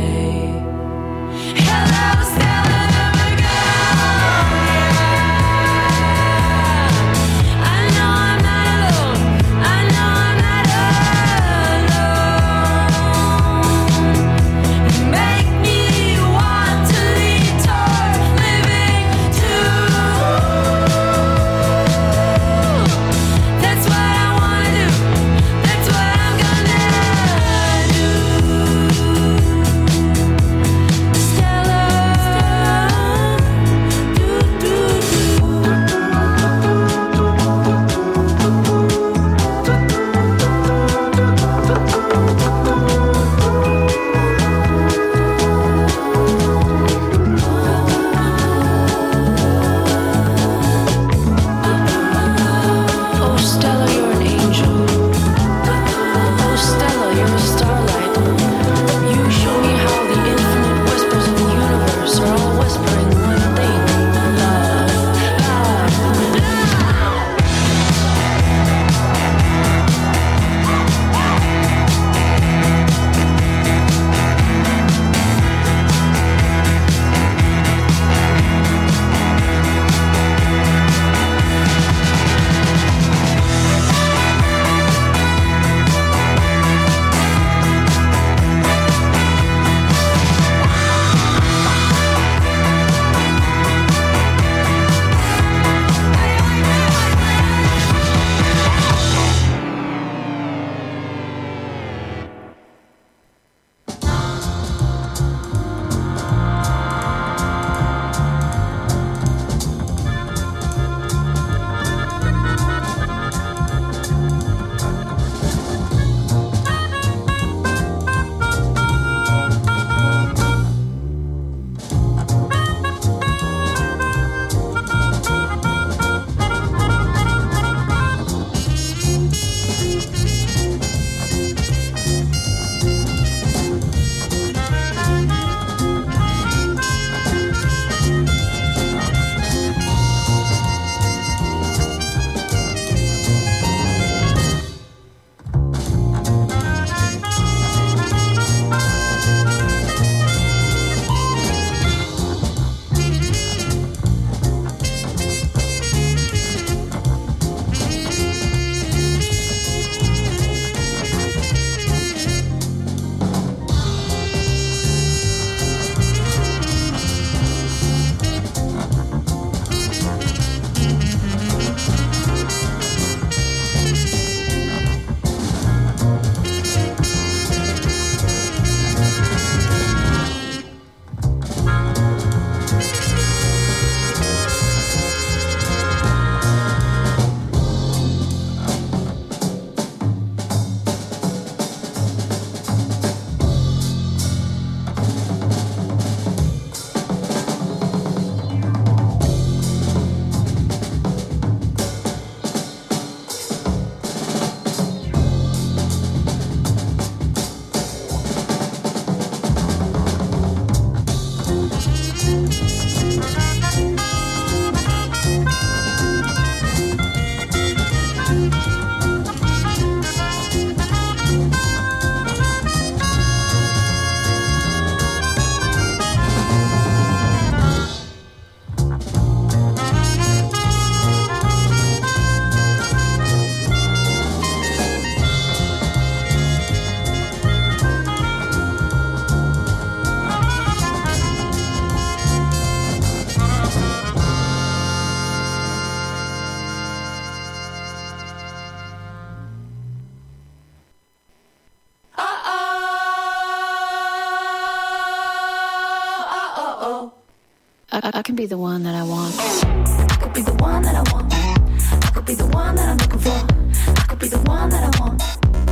I can be the one that I want. I could be the one that I want. I could be the one that I'm looking for. I could be the one that I want.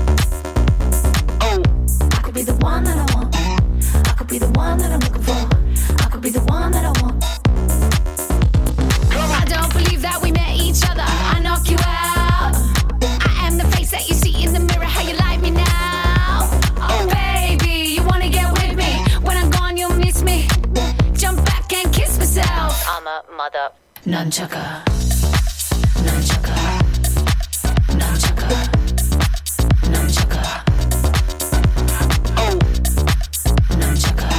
I could be the one that I want. I could be the one that I'm looking for. I could be the one that I want. I don't believe that we met each other. I knock you out. I am the face that you see in the mirror. How you like me now? Oh baby, you wanna get with me? When I'm gone, you'll miss me. Jump back and kiss myself. I'm a mother nunchucker. Nunchucker. Nunchucker. Nunchucker. Oh. Nunchucker.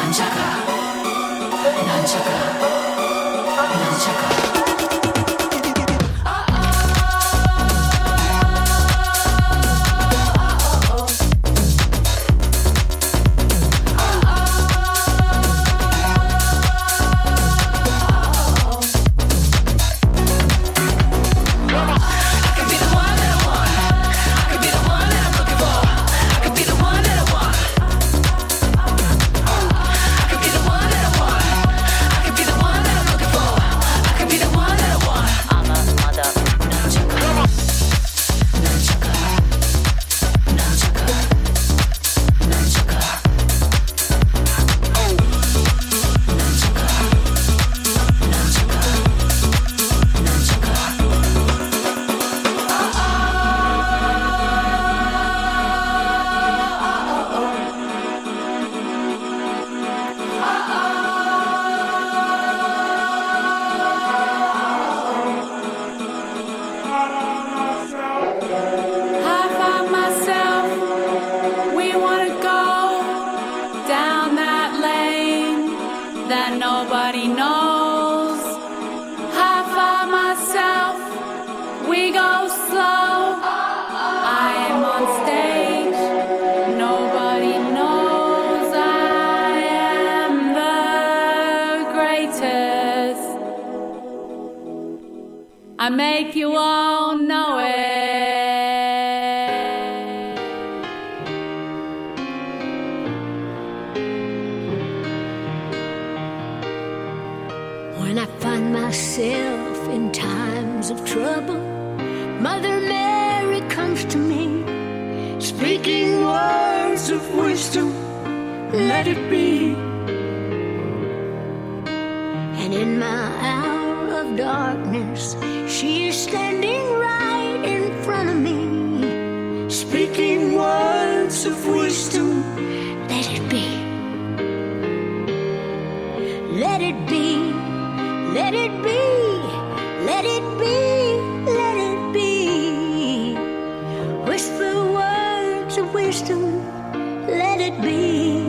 I make you all know it. When I find myself in times of trouble, Mother Mary comes to me, speaking words of wisdom, let it be. And in my hour of darkness, she is standing right in front of me, speaking words of wisdom, let it be. Let it be, let it be, let it be, let it be. Whisper words of wisdom, let it be.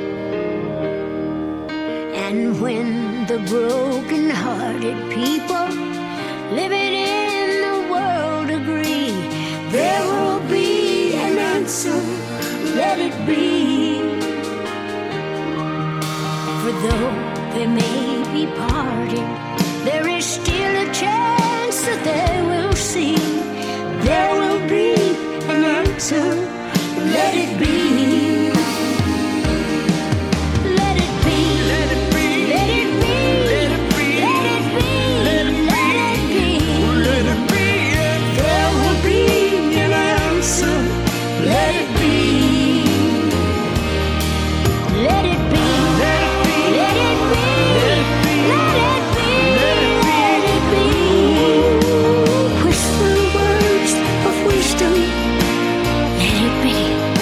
And when the broken-hearted people living in the world agree, there will be an answer, let it be. For though they may be parted, there is still a chance that they will see. There will be an answer, let it be. Let it be, let it be, let it be, let it be, let it be, let it be, let it be. There will be an answer, let it be. Let it be, let it be, let it be, let it be, let it be. Whisper words of wisdom, let it be.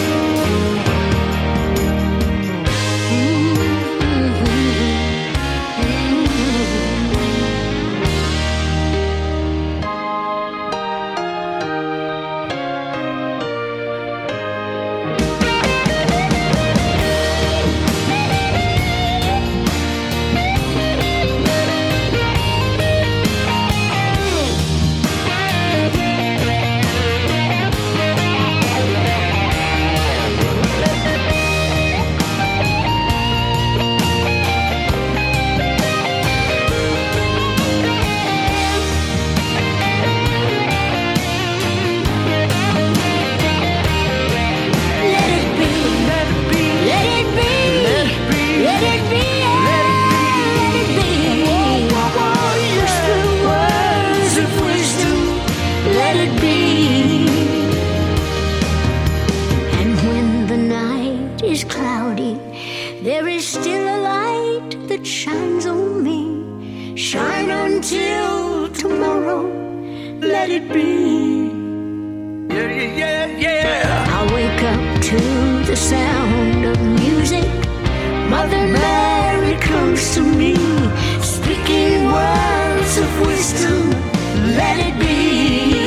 There is still a light that shines on me. Shine until tomorrow, let it be. Yeah, yeah, yeah. I wake up to the sound of music. Mother Mary comes to me, speaking words of wisdom, let it be.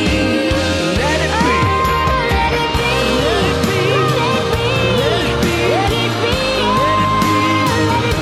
Let it be.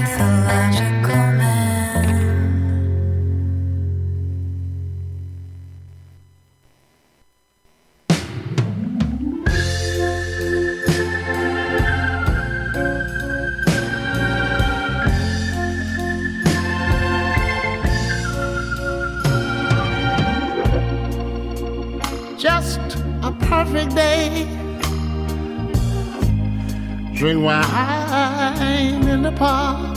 mythological man. Just a perfect day. Drink wine in the park.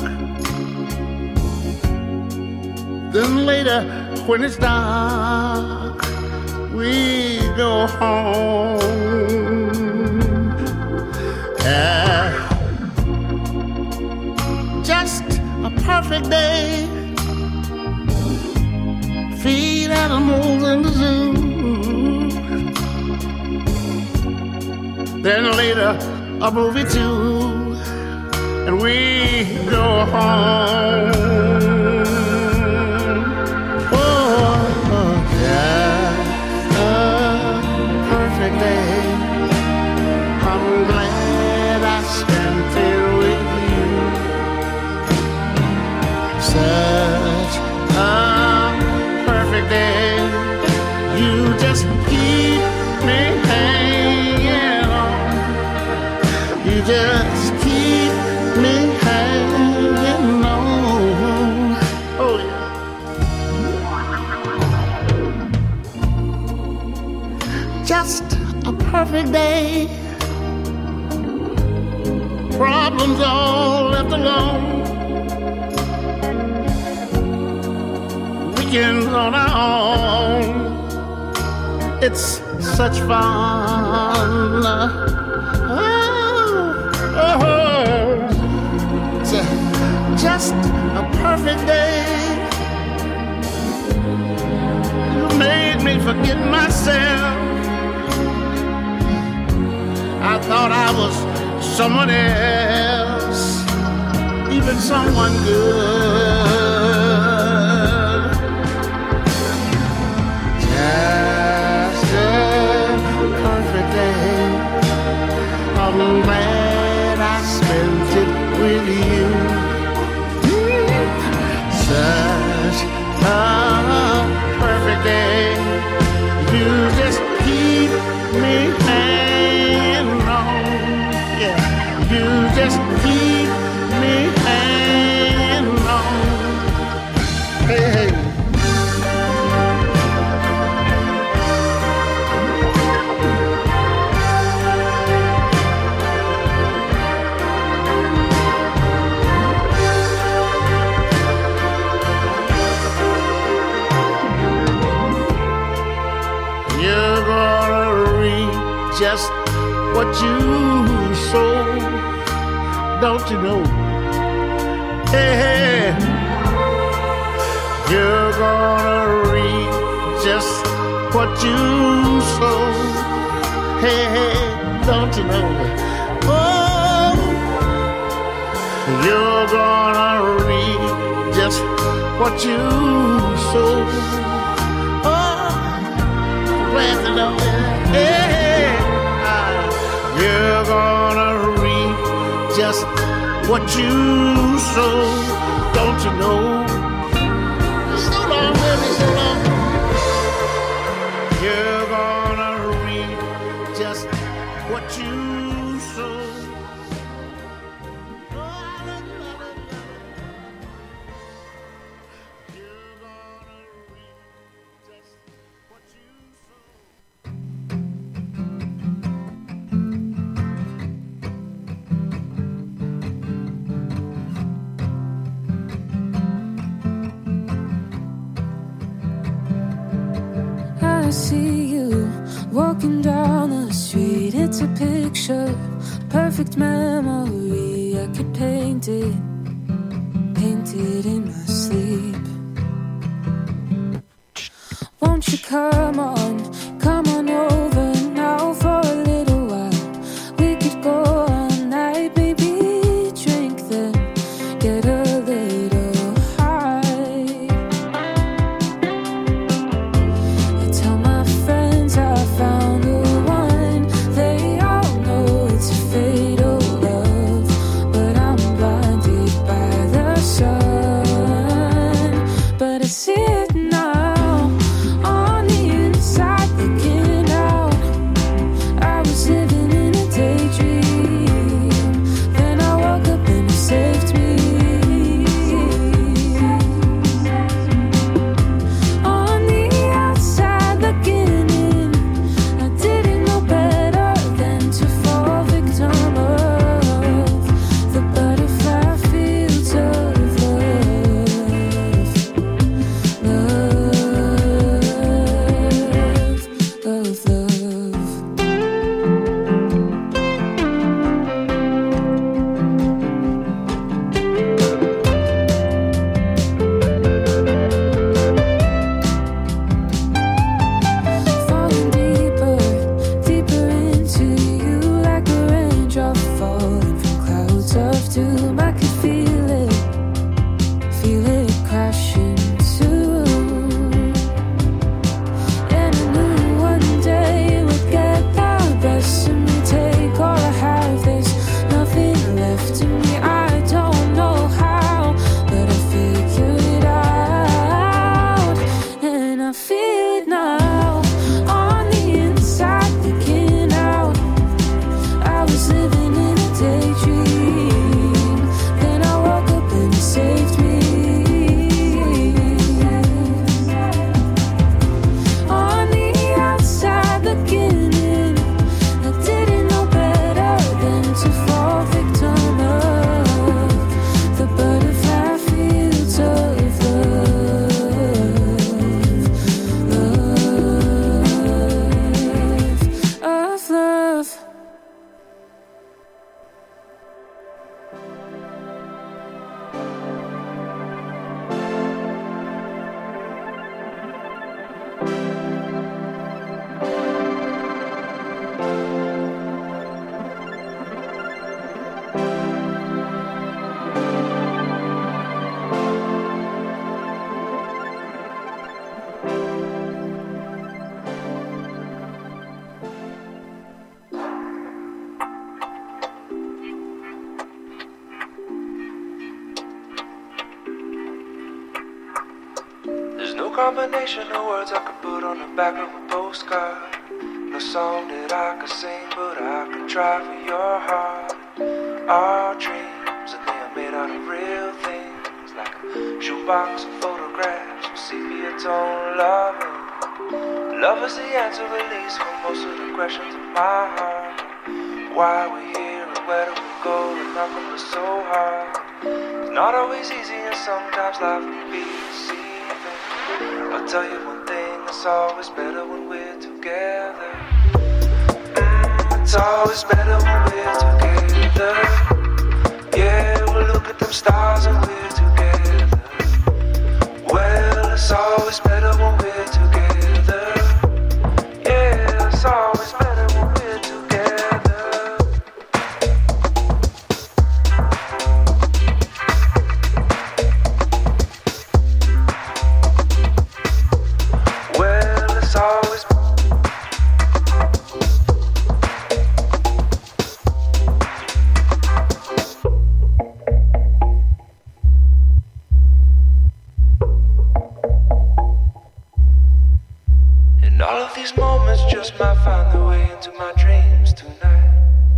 Then later, when it's dark, we go home. Just a perfect day. Feed animals in the zoo. Then later, a movie too, and we go home. Oh, just a perfect day. I'm glad I spent it with you. Such a perfect day. You just keep me hanging on. You just keep me hanging on. Oh yeah. Just a perfect day. Problems all left alone. Weekends on our own. It's such fun. Just a perfect day. You made me forget myself. I thought I was someone else, even someone good. Just a perfect day. I'm glad I spent it with you. Such a perfect day. You just keep me hanging on. Yeah, you just keep me hanging on. Hey, hey. Just what you sow, don't you know? Hey, hey, you're gonna reap just what you sow. Hey, hey, don't you know? Oh, you're gonna reap just what you sow. Oh, glad to know that. Hey, hey. You're gonna reap just what you sow, don't you know? So long, baby, so long. You're gonna reap just what you sow. Oh, I love you, I love you. You're gonna reap just what you sow. I see you walking down the street. It's a picture, perfect memory. I could paint it in my sleep. Won't you come on over now for a little while? We could go all night, baby. Drink then get a little high. I tell my friends I found the one. They all know it's a fatal love, but I'm blinded by the combination of words I could put on the back of a postcard. No song that I could sing, but I could try for your heart. Our dreams, and they are made out of real things, like a shoebox of photographs with sepia tone loving. Love is the answer, at least, for most of the questions in my heart. Why we here and where do we go, and how come it's so hard? It's not always easy, and sometimes life can be deceiving. I'll tell you one thing, it's always better when we're together. It's always better when we're together. Yeah, we'll look at them stars and we're together. Well, it's always better when we're together. Yeah, it's always better when we're together. Well, it's always all of these moments just might find their way into my dreams tonight.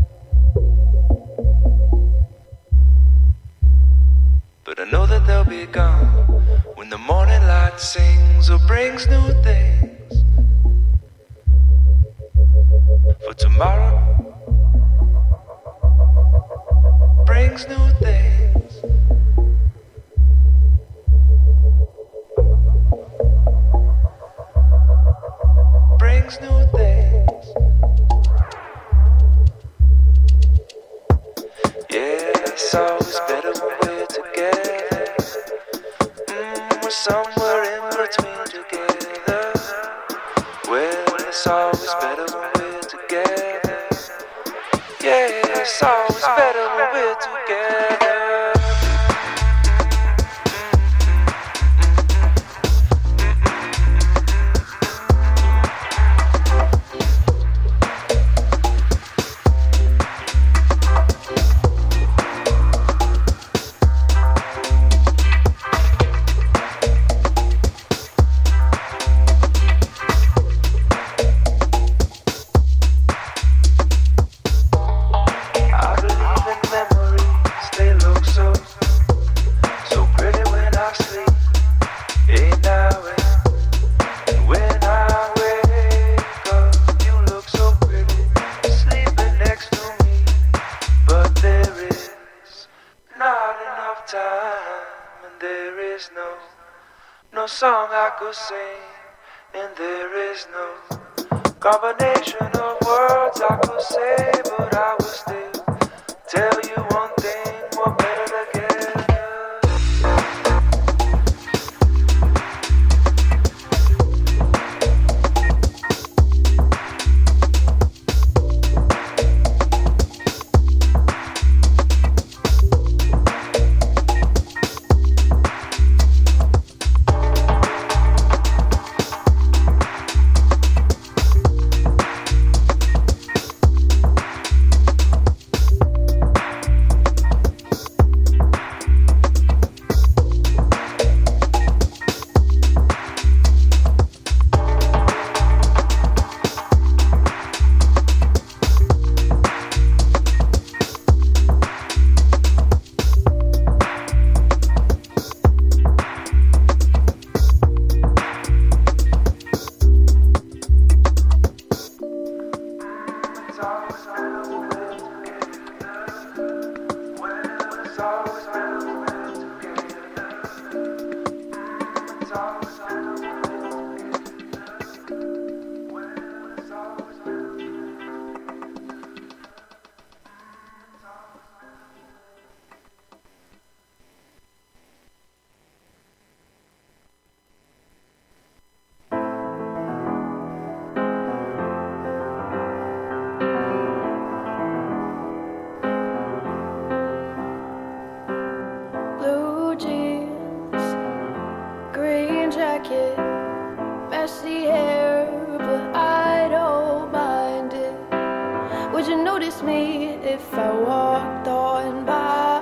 But I know that they'll be gone when the morning light sings or brings new things. For tomorrow brings new things. Brings new things. Yeah, it's always better when we're together. We're somewhere in between together. Well, it's always better when we're together. Yeah, it's always better when we're together. Song I could sing, and there is no combination of words I could say, but I will still tell you one thing, we're better together.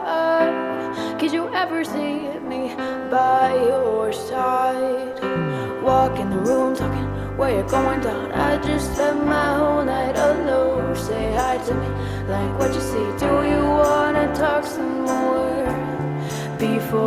Could you ever see me by your side? walk in the room talking where you're going down. I just spent my whole night alone. Say hi to me, like what you see. Do you wanna talk some more before